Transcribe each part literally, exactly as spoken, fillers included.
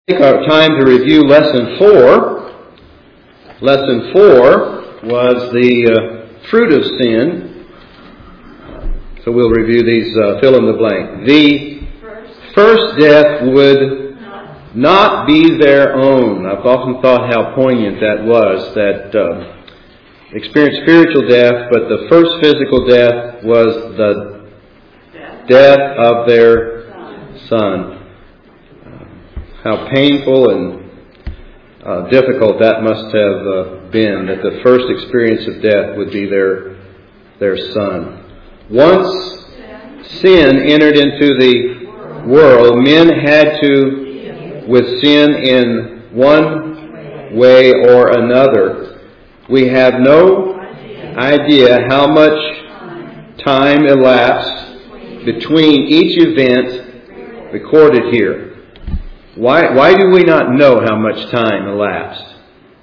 Take our time to review lesson four. Lesson four was the uh, fruit of sin. So we'll review these, uh, fill in the blank. The first death would not be their own. I've often thought how poignant that was, that uh, experienced spiritual death, but the first physical death was the death of their son. How painful and uh, difficult that must have uh, been, that the first experience of death would be their their son. Once sin entered into the world, men had to, with sin in one way or another. We have no idea how much time elapsed between each event recorded here. Why, why do we not know how much time elapsed?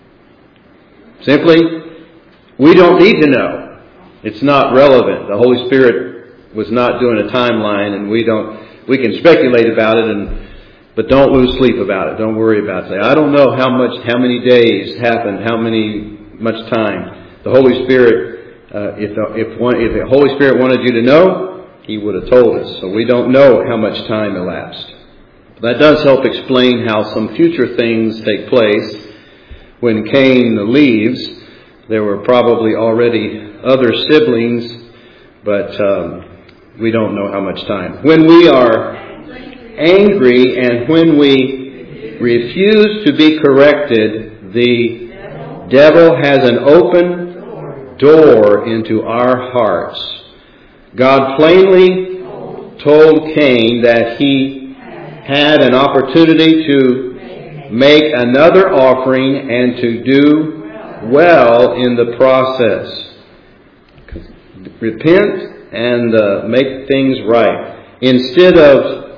Simply, we don't need to know. It's not relevant. The Holy Spirit was not doing a timeline, and we don't. We can speculate about it, and but don't lose sleep about it. Don't worry about it. Say, I don't know how much, how many days happened, how many much time. The Holy Spirit, uh, if the, if one, if the Holy Spirit wanted you to know, He would have told us. So we don't know how much time elapsed. That does help explain how some future things take place. When Cain leaves, there were probably already other siblings, but um, we don't know how much time. When we are angry and when we refuse to be corrected, the devil has an open door into our hearts. God plainly told Cain that he had an opportunity to make another offering and to do well in the process. Repent and uh, make things right. Instead of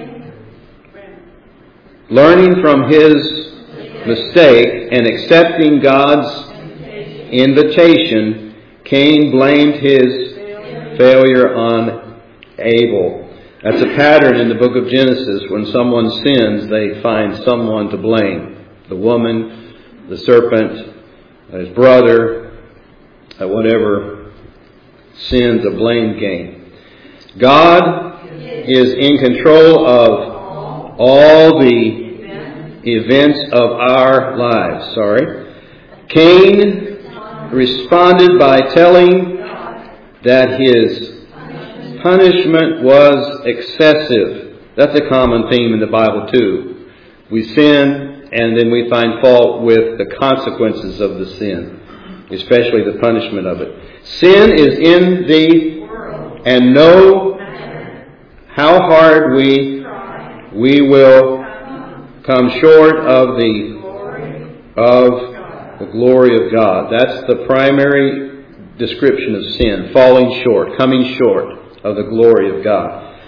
learning from his mistake and accepting God's invitation, Cain blamed his failure on Abel. That's a pattern in the book of Genesis. When someone sins, they find someone to blame. The woman, the serpent, his brother, whatever sin's a blame game. God is in control of all the events of our lives. Sorry. Cain responded by telling that his punishment was excessive. That's a common theme in the Bible too. We sin and then we find fault with the consequences of the sin, especially the punishment of it. Sin is in the world, and no how hard we we will come short of the of the glory of God. That's the primary description of sin: falling short, coming short of the glory of God.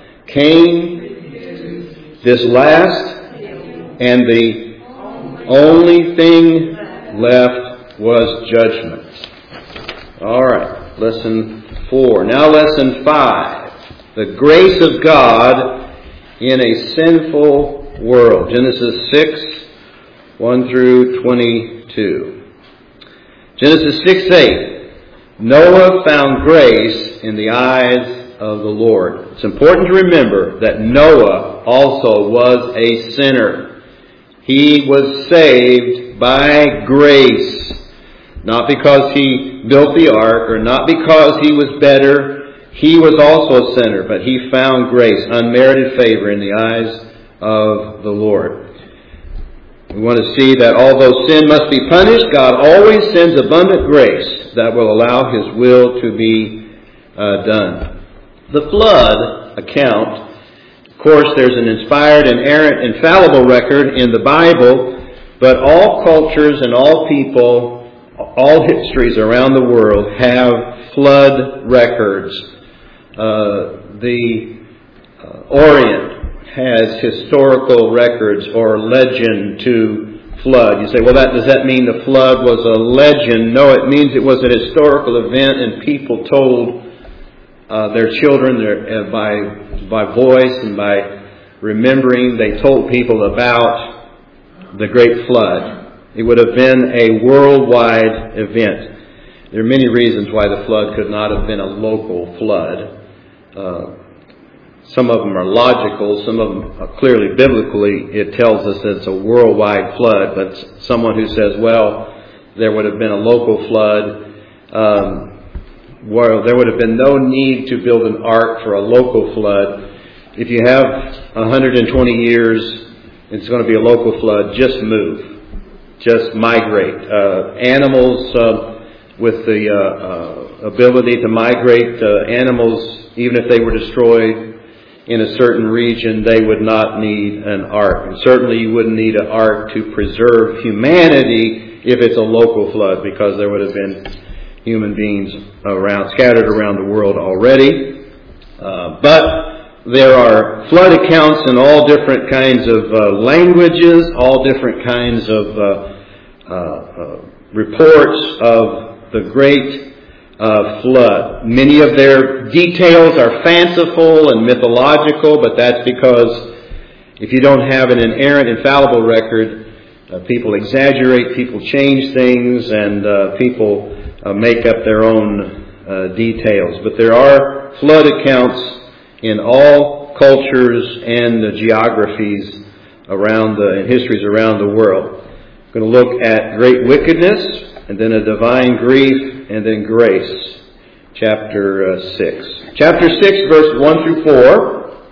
Cain, this last, and the only thing left was judgment. All right, lesson four. Now lesson five. The grace of God in a sinful world. Genesis six, one through twenty-two. Genesis six, eight. Noah found grace in the eyes of the Lord. It's important to remember that Noah also was a sinner. He was saved by grace, not because he built the ark or not because he was better. He was also a sinner, but he found grace, unmerited favor in the eyes of the Lord. We want to see that although sin must be punished, God always sends abundant grace that will allow His will to be uh, done. The flood account, of course, there's an inspired, inerrant, infallible record in the Bible, but all cultures and all people, all histories around the world have flood records. Uh, the uh, Orient has historical records or legend to flood. You say, well, that does that mean the flood was a legend? No, it means it was a historical event and people told Uh, their children their, uh, by by voice and by remembering. They told people about the Great Flood. It would have been a worldwide event. There are many reasons why the flood could not have been a local flood. Uh, some of them are logical, some of them are clearly biblically. It tells us that it's a worldwide flood, but someone who says, well, there would have been a local flood, um, well, there would have been no need to build an ark for a local flood. If you have one hundred twenty years, it's going to be a local flood, just move. Just migrate. Uh, animals uh, with the uh, uh, ability to migrate, uh, animals, even if they were destroyed in a certain region, they would not need an ark. And certainly you wouldn't need an ark to preserve humanity if it's a local flood, because there would have been human beings around, scattered around the world already. Uh, but there are flood accounts in all different kinds of uh, languages, all different kinds of uh, uh, uh, reports of the great uh, flood. Many of their details are fanciful and mythological, but that's because if you don't have an inerrant, infallible record, uh, people exaggerate, people change things, and uh, people uh, make up their own uh, details. But there are flood accounts in all cultures and uh, geographies around the, and histories around the world. We're going to look at great wickedness, and then a divine grief, and then grace. Chapter uh, six. Chapter six, verse one through four.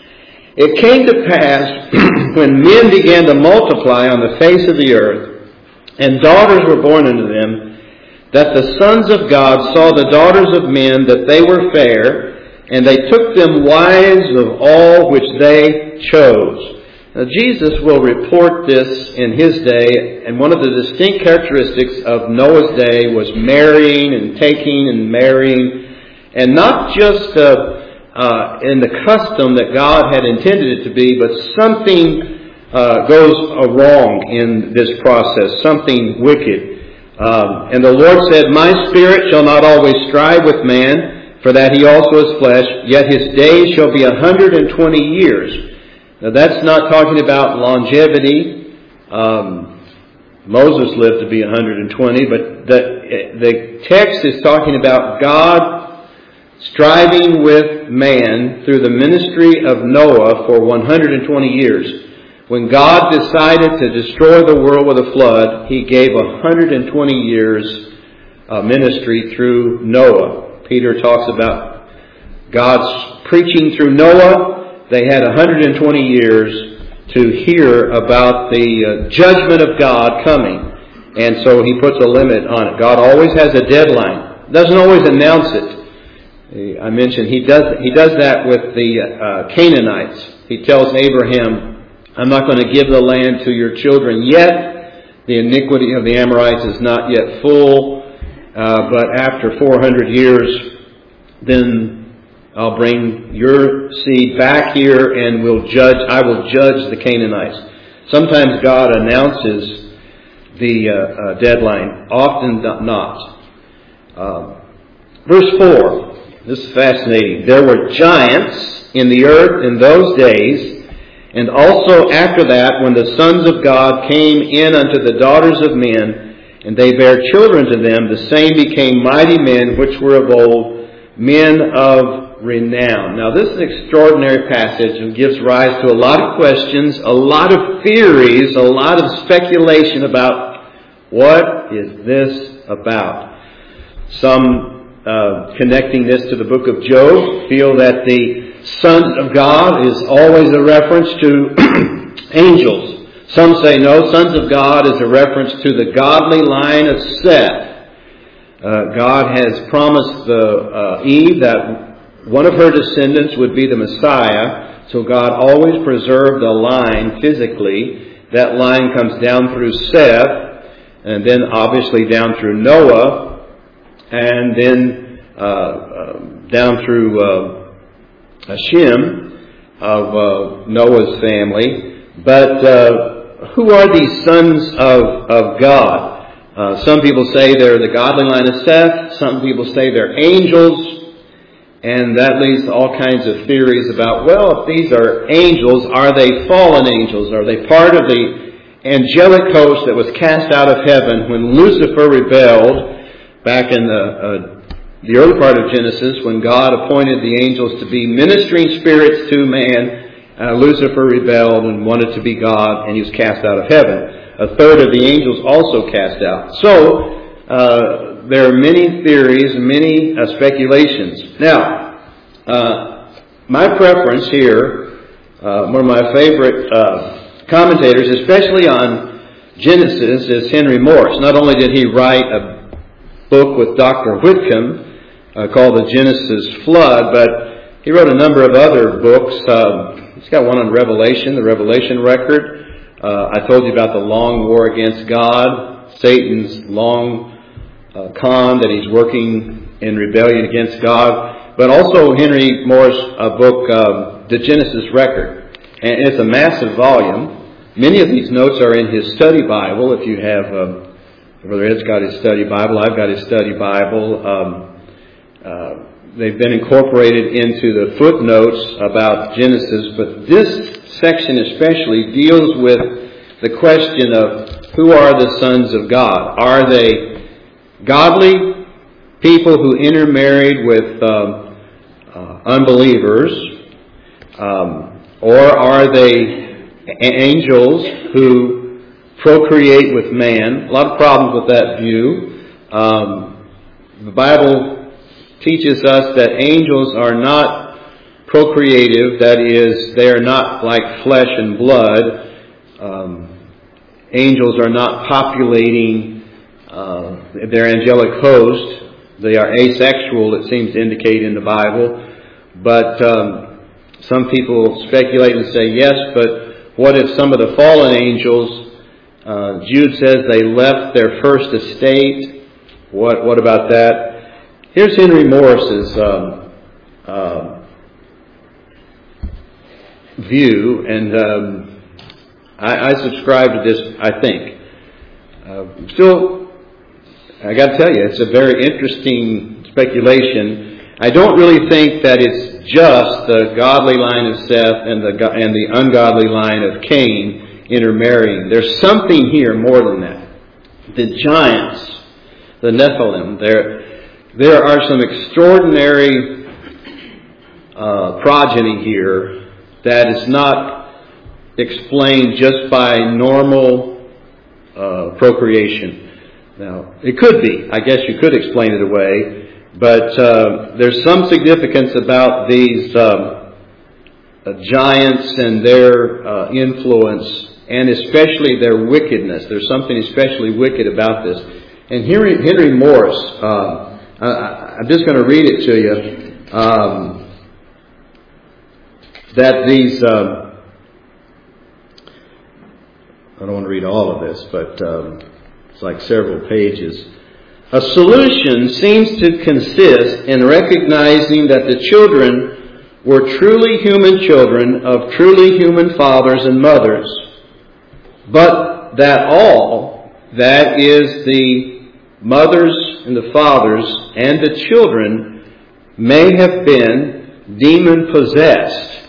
It came to pass, when men began to multiply on the face of the earth, and daughters were born unto them, that the sons of God saw the daughters of men, that they were fair, and they took them wives of all which they chose. Now, Jesus will report this in his day, and one of the distinct characteristics of Noah's day was marrying and taking and marrying, and not just uh, uh, in the custom that God had intended it to be, but something uh, goes wrong in this process, something wicked. Um, and the Lord said, My spirit shall not always strive with man, for that he also is flesh, yet his days shall be a hundred and twenty years. Now that's not talking about longevity. Um, Moses lived to be one hundred twenty, but the, the text is talking about God striving with man through the ministry of Noah for one hundred twenty years. When God decided to destroy the world with a flood, he gave one hundred twenty years uh, ministry through Noah. Peter talks about God's preaching through Noah. They had one hundred twenty years to hear about the uh, judgment of God coming. And so he puts a limit on it. God always has a deadline. Doesn't always announce it. I mentioned he does he does that with the uh, Canaanites. He tells Abraham, I'm not going to give the land to your children yet. The iniquity of the Amorites is not yet full. Uh, but after four hundred years, then I'll bring your seed back here and will judge. I will judge the Canaanites. Sometimes God announces the uh, uh, deadline, often not. Uh, verse four. This is fascinating. There were giants in the earth in those days, and also after that, when the sons of God came in unto the daughters of men, and they bare children to them, the same became mighty men which were of old, men of renown. Now this is an extraordinary passage and gives rise to a lot of questions, a lot of theories, a lot of speculation about what is this about. Some uh, connecting this to the book of Job feel that the sons of God is always a reference to angels. Some say no, sons of God is a reference to the godly line of Seth. Uh, God has promised the, uh, Eve that one of her descendants would be the Messiah, so God always preserved a line physically. That line comes down through Seth, and then obviously down through Noah, and then uh, uh, down through uh, Hashem of uh, Noah's family. But uh, who are these sons of, of God? Uh, some people say they're the godly line of Seth. Some people say they're angels. And that leads to all kinds of theories about, well, if these are angels, are they fallen angels? Are they part of the angelic host that was cast out of heaven when Lucifer rebelled back in the, uh, the early part of Genesis, when God appointed the angels to be ministering spirits to man. Uh, Lucifer rebelled and wanted to be God, and he was cast out of heaven. A third of the angels also cast out. So, uh, there are many theories, many uh, speculations. Now, uh, my preference here, uh, one of my favorite uh, commentators, especially on Genesis, is Henry Morris. Not only did he write a book with Doctor Whitcomb uh, called The Genesis Flood, but he wrote a number of other books. Um, He's got one on Revelation, the Revelation record. Uh, I told you about the long war against God, Satan's long uh, con that he's working in rebellion against God. But also Henry Morris' uh, book, uh, The Genesis Record. And it's a massive volume. Many of these notes are in his study Bible. If you have, uh, Brother Ed's got his study Bible, I've got his study Bible. Um, uh, They've been incorporated into the footnotes about Genesis, but this section especially deals with the question of who are the sons of God? Are they godly people who intermarried with um, uh, unbelievers? Um, or are they angels who procreate with man? A lot of problems with that view. Um, the Bible teaches us that angels are not procreative, that is, they are not like flesh and blood. Um, angels are not populating uh, their angelic host. They are asexual, it seems to indicate in the Bible. But um, some people speculate and say, yes, but what if some of the fallen angels, uh, Jude says they left their first estate? What, what about that? Here's Henry Morris's um, uh, view, and um, I, I subscribe to this, I think. Uh, still, I got to tell you, it's a very interesting speculation. I don't really think that it's just the godly line of Seth and the and the ungodly line of Cain intermarrying. There's something here more than that. The giants, the Nephilim, they're There are some extraordinary uh, progeny here that is not explained just by normal uh, procreation. Now, it could be. I guess you could explain it away. But uh, there's some significance about these um, uh, giants and their uh, influence, and especially their wickedness. There's something especially wicked about this. And Henry, Henry Morris... Uh, Uh, I'm just going to read it to you. Um, that these, um, I don't want to read all of this, but um, it's like several pages. A solution seems to consist in recognizing that the children were truly human children of truly human fathers and mothers, but that all, that is the mothers and the fathers and the children, may have been demon-possessed.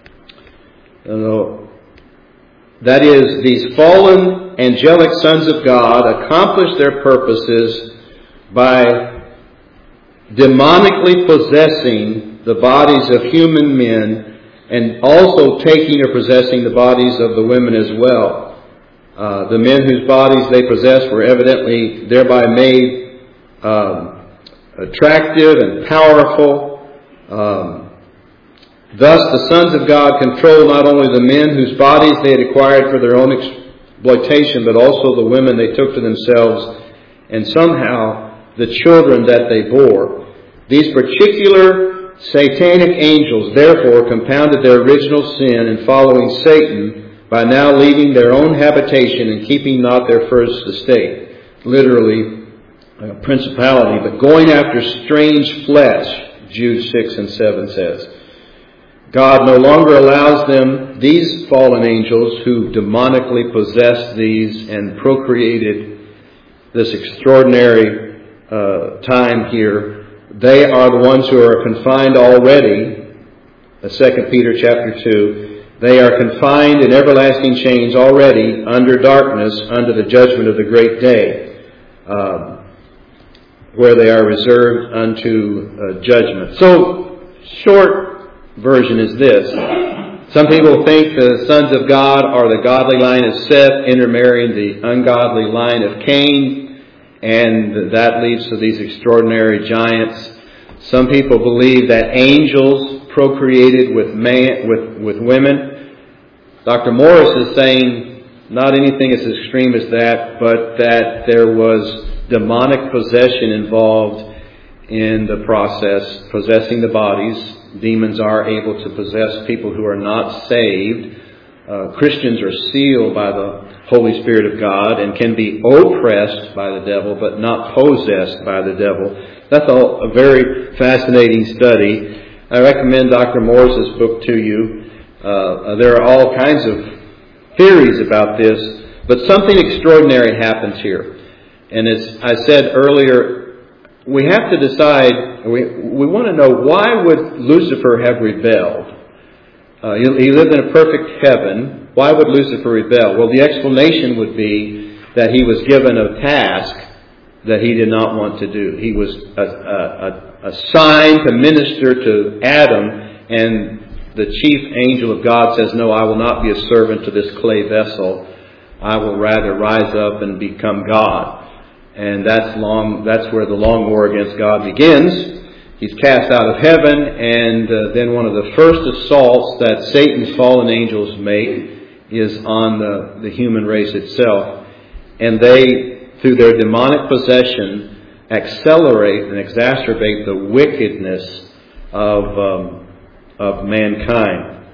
Uh, that is, these fallen angelic sons of God accomplished their purposes by demonically possessing the bodies of human men and also taking or possessing the bodies of the women as well. Uh, the men whose bodies they possessed were evidently thereby made um, attractive and powerful. Um, thus, the sons of God controlled not only the men whose bodies they had acquired for their own exploitation, but also the women they took to themselves, and somehow the children that they bore. These particular satanic angels, therefore, compounded their original sin in following Satan, by now leaving their own habitation and keeping not their first estate. Literally, a principality, but going after strange flesh, Jude six and seven says. God no longer allows them, these fallen angels who demonically possessed these and procreated this extraordinary uh, time here. They are the ones who are confined already, Second Peter chapter two, They are confined in everlasting chains already under darkness, under the judgment of the great day, uh, where they are reserved unto uh, judgment. So, short version is this. Some people think the sons of God are the godly line of Seth intermarrying the ungodly line of Cain, and that leads to these extraordinary giants. Some people believe that angels procreated with man, with, with women. Doctor Morris is saying not anything as extreme as that, but that there was demonic possession involved in the process, possessing the bodies. Demons are able to possess people who are not saved. Uh, Christians are sealed by the Holy Spirit of God and can be oppressed by the devil, but not possessed by the devil. That's a, a very fascinating study. I recommend Doctor Morris's book to you. Uh, there are all kinds of theories about this, but something extraordinary happens here. And as I said earlier, we have to decide, we, we want to know, why would Lucifer have rebelled? Uh, he, he lived in a perfect heaven. Why would Lucifer rebel? Well, the explanation would be that he was given a task that he did not want to do. He was a, a, a, assigned to minister to Adam, and the chief angel of God says, no, I will not be a servant to this clay vessel. I will rather rise up and become God. And that's long. That's where the long war against God begins. He's cast out of heaven, and uh, then one of the first assaults that Satan's fallen angels make is on the, the human race itself. And they, through their demonic possession, accelerate and exacerbate the wickedness of, um, of mankind.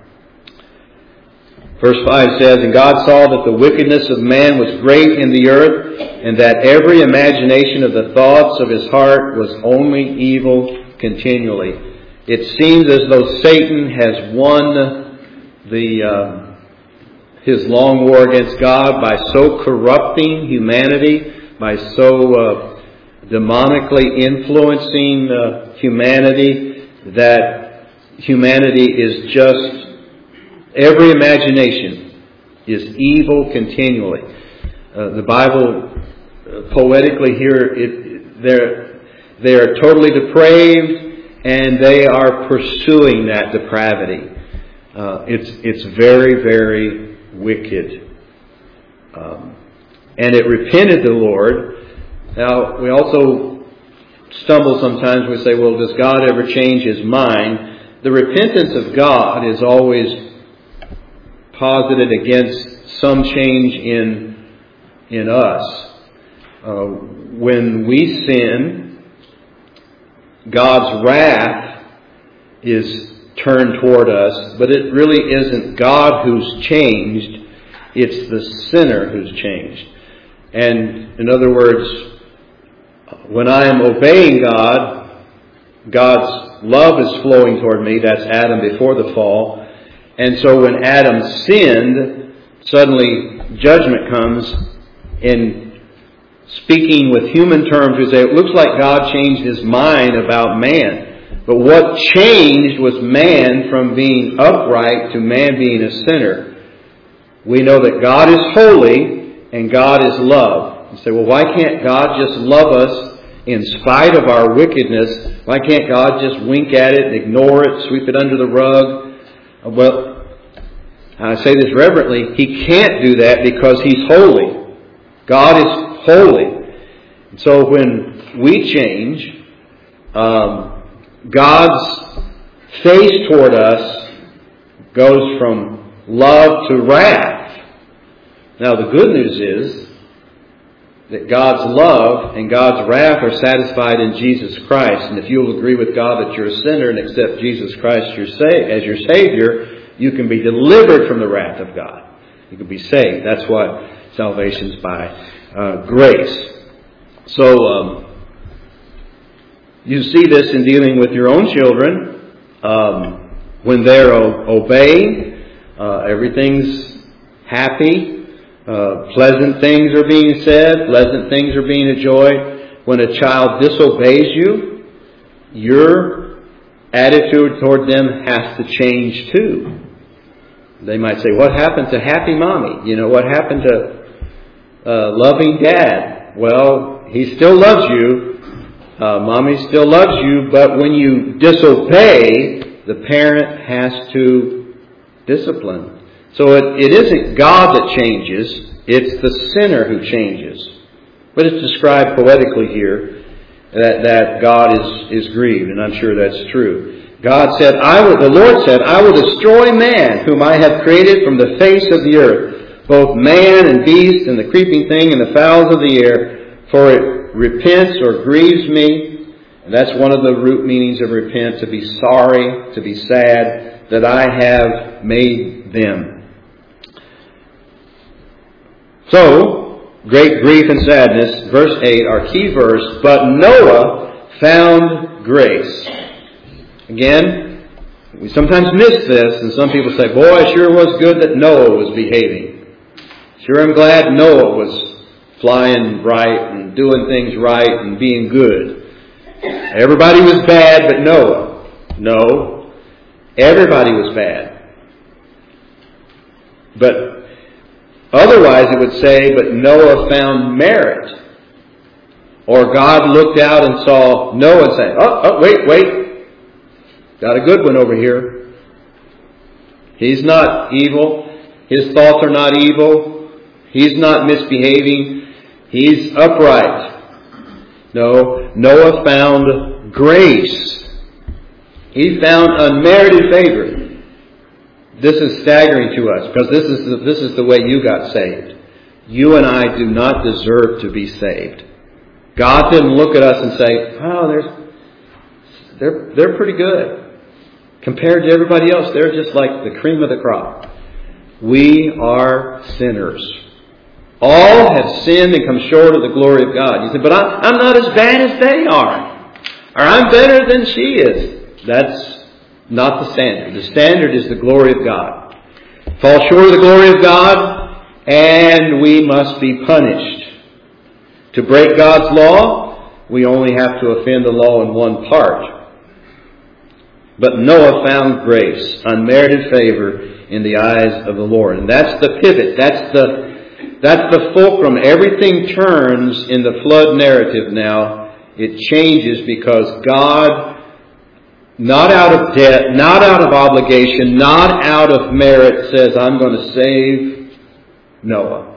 Verse five says, and God saw that the wickedness of man was great in the earth, and that every imagination of the thoughts of his heart was only evil continually. It seems as though Satan has won the uh, his long war against God by so corrupting humanity, by so uh, demonically influencing uh, humanity, that humanity is just, every imagination is evil continually. Uh, the Bible, uh, poetically here, it, they're They are totally depraved, and they are pursuing that depravity. Uh, it's it's very, very wicked. Um, and it repented the Lord. Now, we also stumble sometimes. We say, well, does God ever change His mind? The repentance of God is always posited against some change in, in us. Uh, when we sin, God's wrath is turned toward us, but it really isn't God who's changed, it's the sinner who's changed. And in other words, when I am obeying God, God's love is flowing toward me. That's Adam before the fall. And so when Adam sinned, suddenly judgment comes. In speaking with human terms, we say it looks like God changed His mind about man. But what changed was man from being upright to man being a sinner. We know that God is holy and God is love. You say, well, why can't God just love us in spite of our wickedness? Why can't God just wink at it and ignore it, sweep it under the rug? Well, I say this reverently, He can't do that because He's holy. God is holy. So when we change, um, God's face toward us goes from love to wrath. Now the good news is that God's love and God's wrath are satisfied in Jesus Christ. And if you'll agree with God that you're a sinner and accept Jesus Christ as your Savior, you can be delivered from the wrath of God. You can be saved. That's what salvation's by uh, grace. So, um, you see this in dealing with your own children. Um, when they're o- obeying, uh, everything's happy. Uh, pleasant things are being said. Pleasant things are being enjoyed. When a child disobeys you, your attitude toward them has to change too. They might say, what happened to happy mommy? You know, what happened to uh, loving dad? Well, he still loves you. Uh, mommy still loves you. But when you disobey, the parent has to discipline. So it, it isn't God that changes. It's the sinner who changes. But it's described poetically here that, that God is, is grieved. And I'm sure that's true. God said, I will, the Lord said, I will destroy man whom I have created from the face of the earth, both man and beast and the creeping thing and the fowls of the air, for it repents or grieves me. And that's one of the root meanings of repent, to be sorry, to be sad, that I have made them. So, great grief and sadness, verse eight, our key verse, but Noah found grace. Again, we sometimes miss this, and some people say, boy, it sure was good that Noah was behaving. Sure, I'm glad Noah was flying right and doing things right and being good. Everybody was bad but Noah. No, everybody was bad. But otherwise it would say, but Noah found merit. Or God looked out and saw Noah and said, oh, oh, wait, wait. Got a good one over here. He's not evil. His thoughts are not evil. He's not misbehaving. He's upright. No, Noah found grace. He found unmerited favor. This is staggering to us because this is the, this is the way you got saved. You and I do not deserve to be saved. God didn't look at us and say, "Oh, there's they're they're pretty good." Compared to everybody else, they're just like the cream of the crop. We are sinners. All have sinned and come short of the glory of God. You say, but I'm, I'm not as bad as they are. Or I'm better than she is. That's not the standard. The standard is the glory of God. Fall short of the glory of God, and we must be punished. To break God's law, we only have to offend the law in one part. But Noah found grace, unmerited favor in the eyes of the Lord. And that's the pivot. That's the, that's the fulcrum. Everything turns in the flood narrative now. It changes because God, not out of debt, not out of obligation, not out of merit, says, I'm going to save Noah.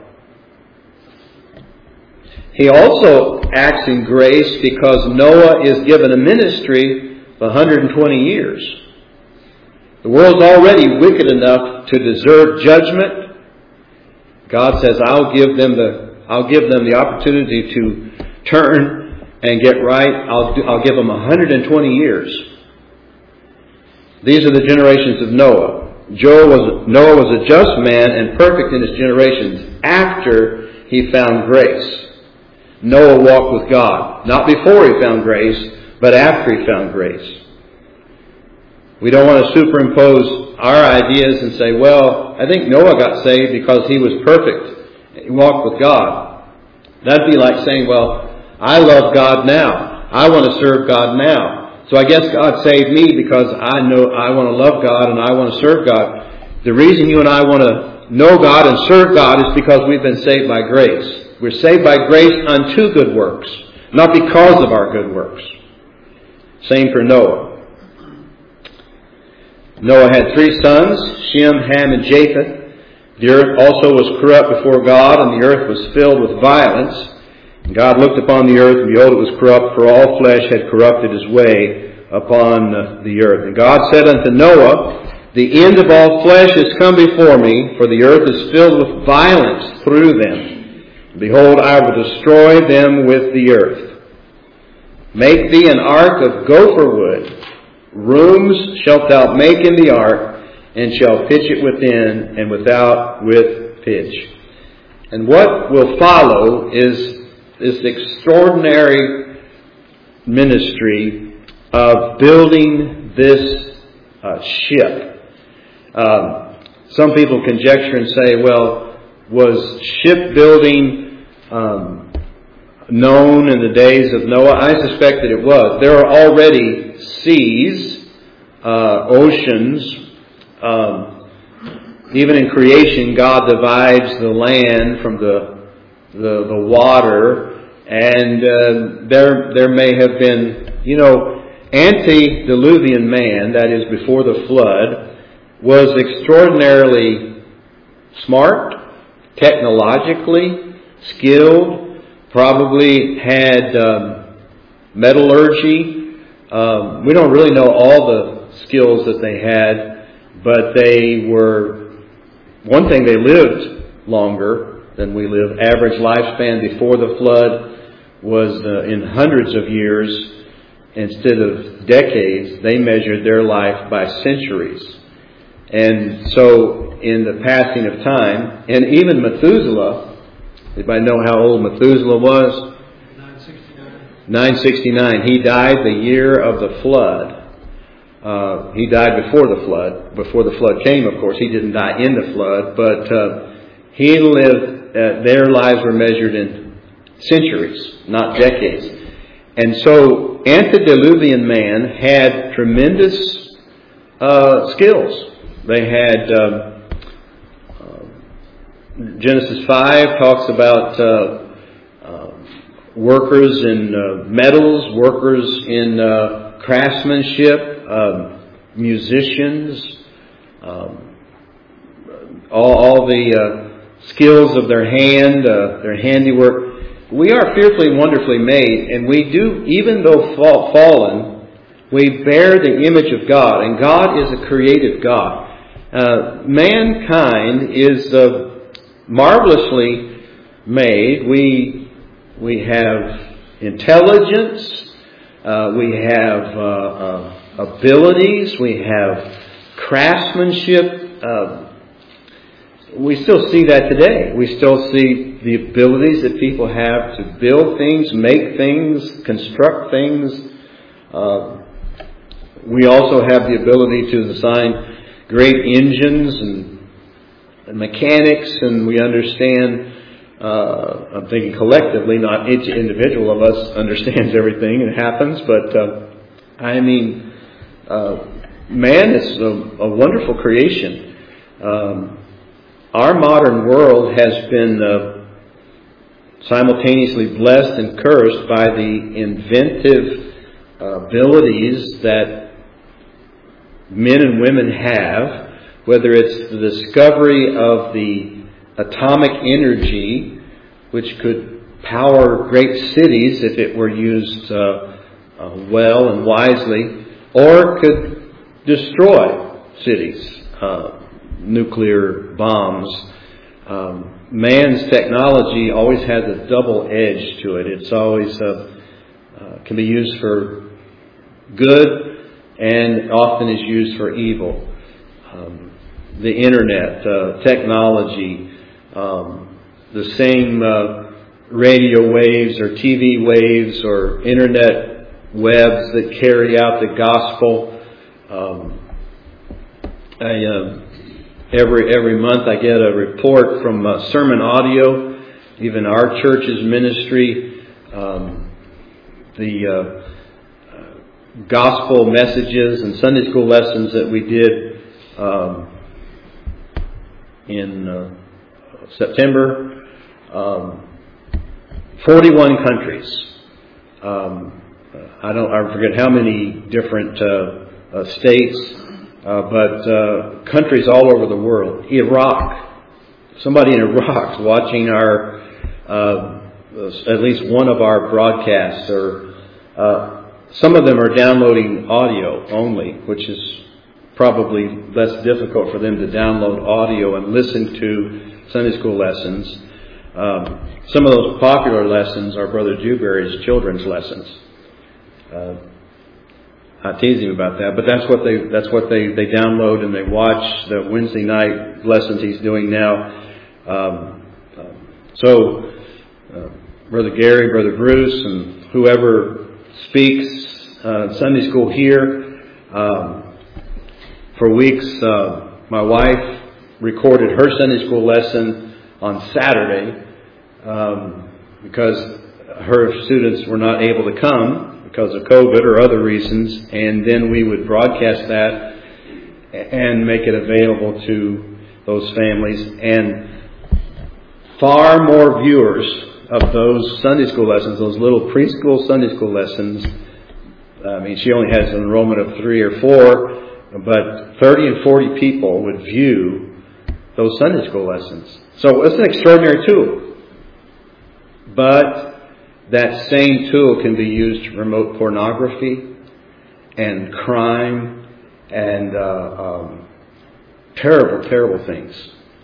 He also acts in grace because Noah is given a ministry one hundred twenty years. The world's already wicked enough to deserve judgment. God says, I'll give them the, I'll give them the opportunity to turn and get right. I'll, do, I'll give them one hundred twenty years. These are the generations of Noah. Joel was, Noah was a just man and perfect in his generations after he found grace. Noah walked with God. Not before he found grace, but after he found grace. We don't want to superimpose our ideas and say, well, I think Noah got saved because he was perfect. He walked with God. That'd be like saying, well, I love God now. I want to serve God now. So I guess God saved me because I know I want to love God and I want to serve God. The reason you and I want to know God and serve God is because we've been saved by grace. We're saved by grace unto good works, not because of our good works. Same for Noah. Noah had three sons, Shem, Ham, and Japheth. The earth also was corrupt before God, and the earth was filled with violence. And God looked upon the earth, and behold, it was corrupt, for all flesh had corrupted his way upon the earth. And God said unto Noah, the end of all flesh is come before me, for the earth is filled with violence through them. Behold, I will destroy them with the earth. Make thee an ark of gopher wood. Rooms shalt thou make in the ark, and shall pitch it within, and without with pitch. And what will follow is this extraordinary ministry of building this uh, ship. Um, some people conjecture and say, well, was shipbuilding um, known in the days of Noah? I suspect that it was. There are already seas, uh, oceans, um, even in creation, God divides the land from the the, the water, and uh, there there may have been, you know, antediluvian man, that is before the flood, was extraordinarily smart, technologically skilled, probably had um, metallurgy. Um, we don't really know all the skills that they had, but they were, one thing, they lived longer than we live. Average lifespan before the flood was uh, in hundreds of years instead of decades. They measured their life by centuries. And so in the passing of time, and even Methuselah, anybody know how old Methuselah was? nine sixty-nine. nine sixty-nine. He died the year of the flood. Uh, he died before the flood. Before the flood came, of course. He didn't die in the flood, but uh, he lived, uh, their lives were measured in centuries, not decades. And so antediluvian man had tremendous uh, skills. They had, um, uh, Genesis five talks about uh, uh, workers in uh, metals, workers in uh, craftsmanship, uh, musicians, um, all, all the uh, skills of their hand, uh, their handiwork. We are fearfully and wonderfully made, and we do, even though fall, fallen, we bear the image of God, and God is a creative God. Uh, mankind is uh, marvelously made. We we have intelligence, uh, we have uh, uh, abilities, we have craftsmanship. Uh, we still see that today. We still see the abilities that people have to build things, make things, construct things. Uh, we also have the ability to design great engines and, and mechanics, and we understand, uh, I'm thinking collectively, not each individual of us understands everything and it happens, but uh, I mean, uh, man is a, a wonderful creation. Um, our modern world has been uh, simultaneously blessed and cursed by the inventive uh, abilities that men and women have, whether it's the discovery of the atomic energy, which could power great cities if it were used uh, uh, well and wisely, or could destroy cities, uh, nuclear bombs. Um, man's technology always has a double edge to it. It's always uh, uh, can be used for good, and often is used for evil. Um, the internet, uh, technology, um, the same uh, radio waves or T V waves or internet webs that carry out the gospel. Um, I, uh, every every month I get a report from uh, Sermon Audio, even our church's ministry. Um, the uh, gospel messages and Sunday school lessons that we did um, in uh, September. Um, forty-one countries. Um, I don't. I forget how many different uh, uh, states, uh, but uh, countries all over the world. Iraq. Somebody in Iraq watching our uh, at least one of our broadcasts, or uh, some of them are downloading audio only, which is probably less difficult for them to download audio and listen to Sunday school lessons. Um, some of those popular lessons are Brother Dewberry's children's lessons. Uh, I tease him about that, but that's what they that's what they, they download and they watch the Wednesday night lessons he's doing now. Um, uh, so, uh, Brother Gary, Brother Bruce, and whoever speaks uh, Sunday school here. Um, for weeks, uh, my wife recorded her Sunday school lesson on Saturday um, because her students were not able to come because of COVID or other reasons, and then we would broadcast that and make it available to those families, and far more viewers of those Sunday school lessons, those little preschool Sunday school lessons. I mean, she only has an enrollment of three or four, but thirty and forty people would view those Sunday school lessons. So it's an extraordinary tool. But that same tool can be used to promote pornography and crime and uh, um, terrible, terrible things.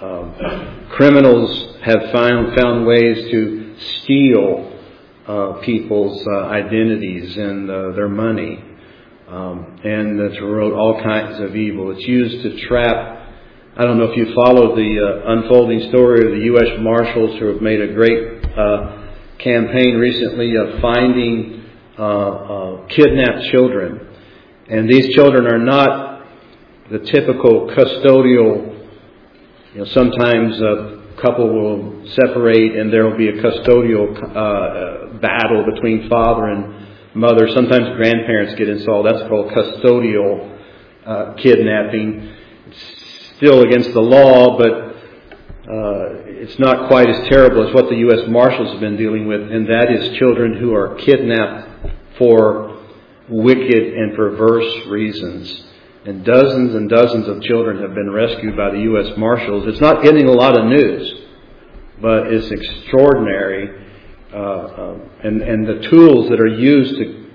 Um, criminals have found found ways to steal uh, people's uh, identities and uh, their money, um, and to promote all kinds of evil. It's used to trap. I don't know if you followed the uh, unfolding story of the U S Marshals, who have made a great uh, campaign recently of finding uh, uh, kidnapped children. And these children are not the typical custodial. You know, sometimes a couple will separate and there will be a custodial uh, battle between father and mother. Sometimes grandparents get involved. That's called custodial uh, kidnapping. It's still against the law, but uh, it's not quite as terrible as what the U S Marshals have been dealing with, and that is children who are kidnapped for wicked and perverse reasons. And dozens and dozens of children have been rescued by the U S Marshals. It's not getting a lot of news, but it's extraordinary. Uh, uh, and, and the tools that are used to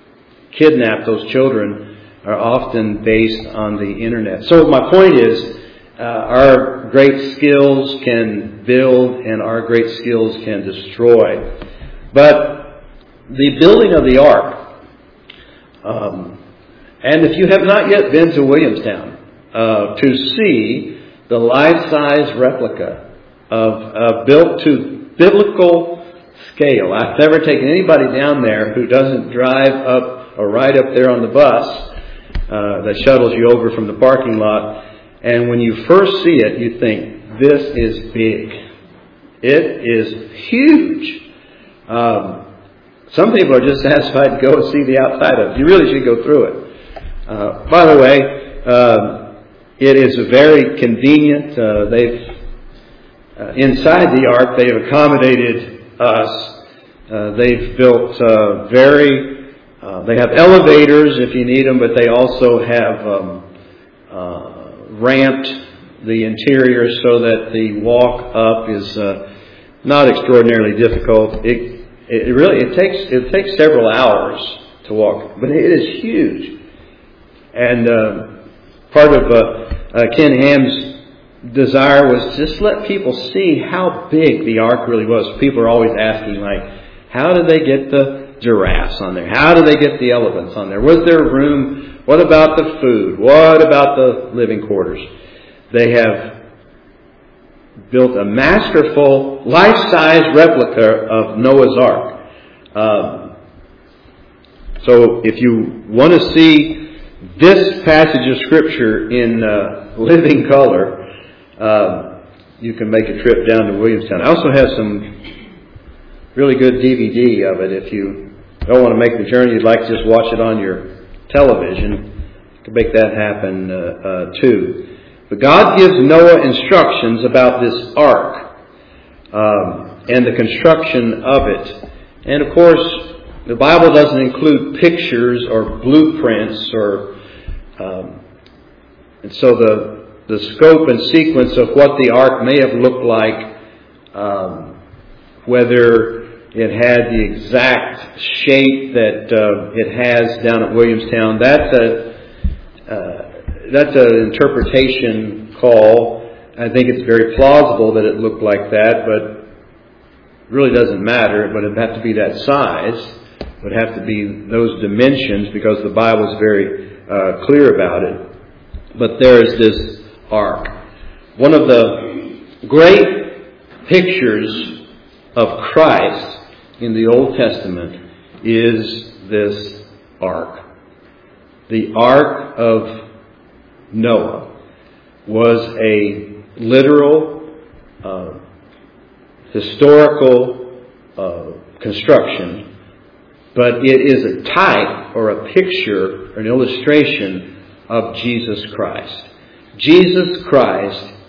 kidnap those children are often based on the internet. So my point is, uh, our great skills can build and our great skills can destroy. But the building of the ark, um, and if you have not yet been to Williamstown uh, to see the life-size replica of uh, built to biblical scale, I've never taken anybody down there who doesn't drive up or ride up there on the bus uh, that shuttles you over from the parking lot. And when you first see it, you think, this is big. It is huge. Um, some people are just satisfied to go and see the outside of it. You really should go through it. Uh, by the way, uh, it is very convenient. Uh, they've uh, inside the ark, they've accommodated us. Uh, they've built uh, very. Uh, they have elevators if you need them, but they also have um, uh, ramped the interior so that the walk up is uh, not extraordinarily difficult. It, it really it takes it takes several hours to walk, but it is huge. And uh, part of uh, uh, Ken Ham's desire was just let people see how big the ark really was. People are always asking, like, how did they get the giraffes on there? How did they get the elephants on there? Was there room? What about the food? What about the living quarters? They have built a masterful, life-size replica of Noah's Ark. Um, so if you want to see this passage of Scripture in uh, living color, uh, you can make a trip down to Williamstown. I also have some really good D V D of it. If you don't want to make the journey, you'd like to just watch it on your television, you can make that happen uh, uh, too. But God gives Noah instructions about this ark um, and the construction of it. And of course, the Bible doesn't include pictures or blueprints, or um, and so the the scope and sequence of what the ark may have looked like, um, whether it had the exact shape that uh, it has down at Williamstown, that's a uh, that's an interpretation call. I think it's very plausible that it looked like that, but it really doesn't matter. But it'd have to be that size. It would have to be those dimensions because the Bible is very uh, clear about it. But there is this ark. One of the great pictures of Christ in the Old Testament is this ark. The Ark of Noah was a literal, uh, historical uh, construction, but it is a type or a picture or an illustration of Jesus Christ. Jesus Christ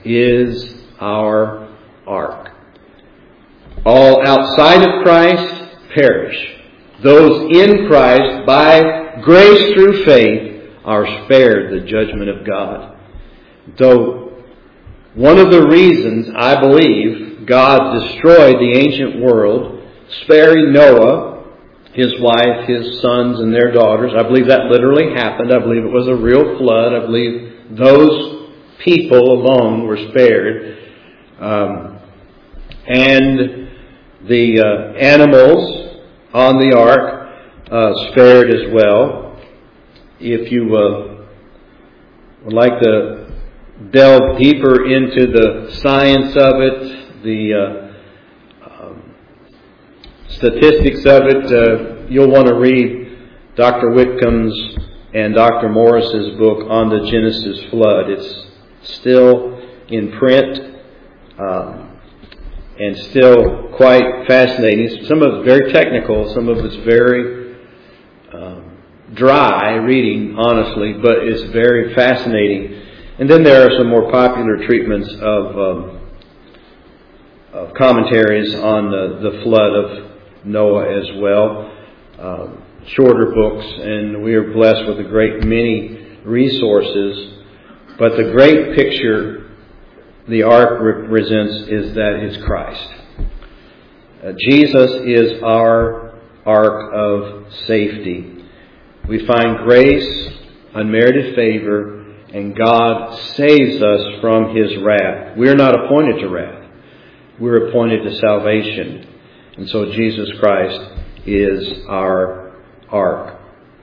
is our ark. All outside of Christ perish. Those in Christ, by grace through faith, are spared the judgment of God. Though one of the reasons, I believe, God destroyed the ancient world, sparing Noah, his wife, his sons, and their daughters. I believe that literally happened. I believe it was a real flood. I believe those people alone were spared. Um, and the uh, animals on the ark uh, spared as well. If you uh, would like to delve deeper into the science of it, the uh, um, statistics of it, uh, you'll want to read Doctor Whitcomb's and Doctor Morris's book on the Genesis flood. It's still in print um, and still quite fascinating. Some of it's very technical, some of it's very um, dry reading, honestly, but it's very fascinating. And then there are some more popular treatments of, um, of commentaries on the, the flood of Noah as well. Um, shorter books, and we are blessed with a great many resources. But the great picture the ark represents is that it's Christ. Uh, Jesus is our ark of safety. We find grace, unmerited favor, and God saves us from His wrath. We're not appointed to wrath. We're appointed to salvation. And so Jesus Christ is our ark.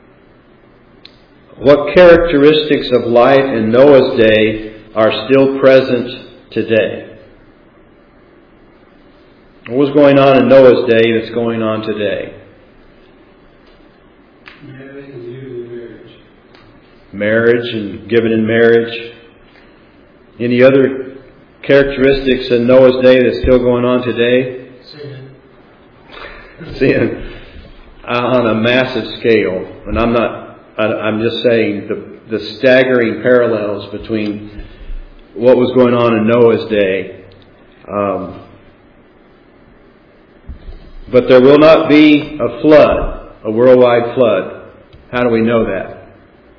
What characteristics of life in Noah's day are still present today? What was going on in Noah's day that's going on today? Marriage and giving in marriage. Marriage and giving in marriage. Any other characteristics in Noah's day that's still going on today? Sin. Sin. On a massive scale. And I'm not, I'm just saying the, the staggering parallels between what was going on in Noah's day. Um, but there will not be a flood, a worldwide flood. How do we know that?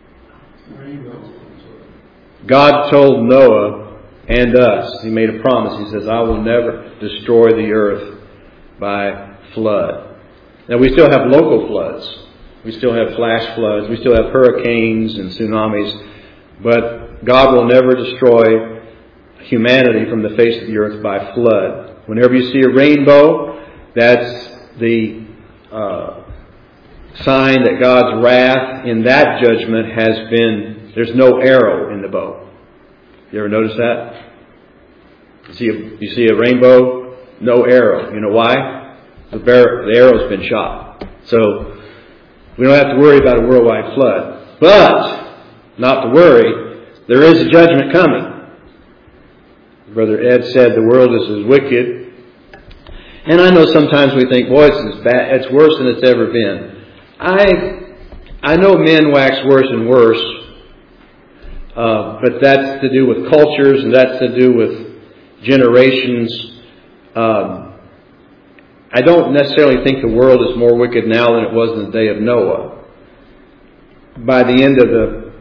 God told Noah and us, He made a promise. He says, I will never destroy the earth by flood. Now, we still have local floods. We still have flash floods. We still have hurricanes and tsunamis. But God will never destroy humanity from the face of the earth by flood. Whenever you see a rainbow, that's the uh, sign that God's wrath in that judgment has been, there's no arrow in the bow. You ever notice that? You see a, you see a rainbow, no arrow. You know why? The, bar- the arrow's been shot. So we don't have to worry about a worldwide flood. But, not to worry, there is a judgment coming. Brother Ed said the world is as wicked. And I know sometimes we think, boy, it's as bad, it's worse than it's ever been. I I know men wax worse and worse. Uh, but that's to do with cultures, and that's to do with generations. Um, I don't necessarily think the world is more wicked now than it was in the day of Noah. By the end of the,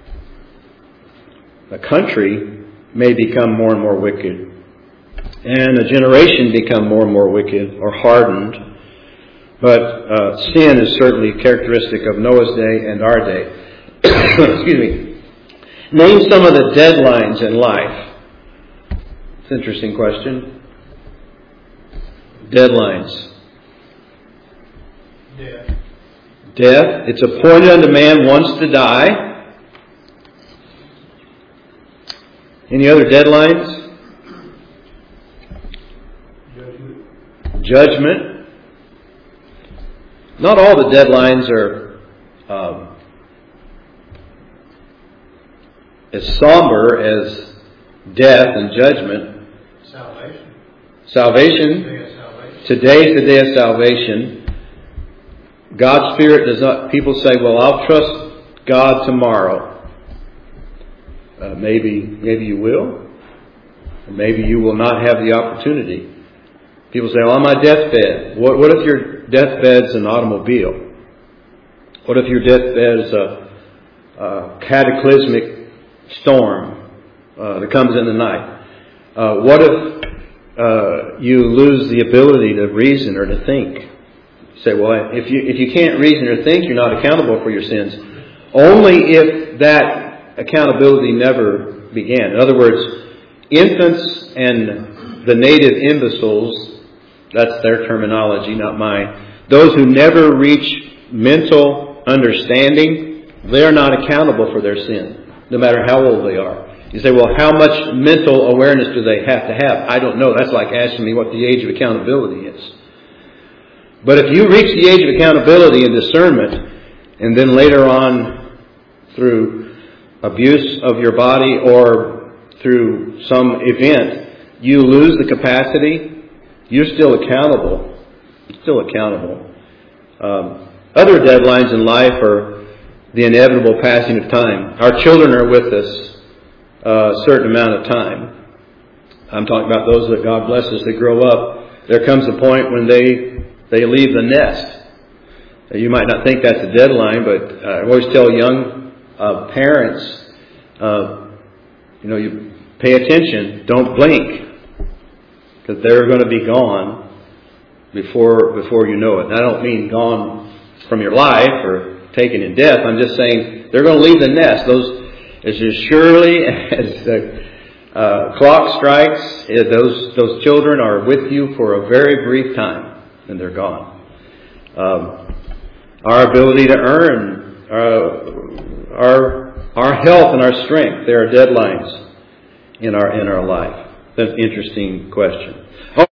the country may become more and more wicked. And a generation become more and more wicked or hardened. But uh, sin is certainly characteristic of Noah's day and our day. Excuse me. Name some of the deadlines in life. It's an interesting question. Deadlines. Death. Death. It's appointed unto man once to die. Any other deadlines? Judgment. Judgment. Not all the deadlines are um, as somber as death and judgment. Salvation. Salvation. Day of salvation. Today is the day of salvation. God's Spirit does not... People say, well, I'll trust God tomorrow. Uh, maybe maybe you will. Maybe you will not have the opportunity. People say, well, on my deathbed. What, what if your deathbed's an automobile? What if your deathbed's a, a cataclysmic storm uh, that comes in the night? Uh, what if uh, you lose the ability to reason or to think? You say, well, if you if you can't reason or think, you're not accountable for your sins. Only if that accountability never began. In other words, infants and the native imbeciles, that's their terminology, not mine, those who never reach mental understanding, they're not accountable for their sin, no matter how old they are. You say, well, how much mental awareness do they have to have? I don't know. That's like asking me what the age of accountability is. But if you reach the age of accountability and discernment, and then later on through abuse of your body or through some event, you lose the capacity, you're still accountable. You're still accountable. Um, other deadlines in life are the inevitable passing of time. Our children are with us a certain amount of time. I'm talking about those that God blesses that grow up. There comes a point when they they leave the nest. You might not think that's a deadline, but I always tell young uh, parents, uh, you know, you pay attention, don't blink, because they're going to be gone before before you know it. And I don't mean gone from your life or taken in death. I'm just saying they're going to leave the nest. Those, as surely as the uh, clock strikes, those those children are with you for a very brief time, and they're gone. Um, our ability to earn uh, our our health and our strength, there are deadlines in our in our life. That's an interesting question. Oh,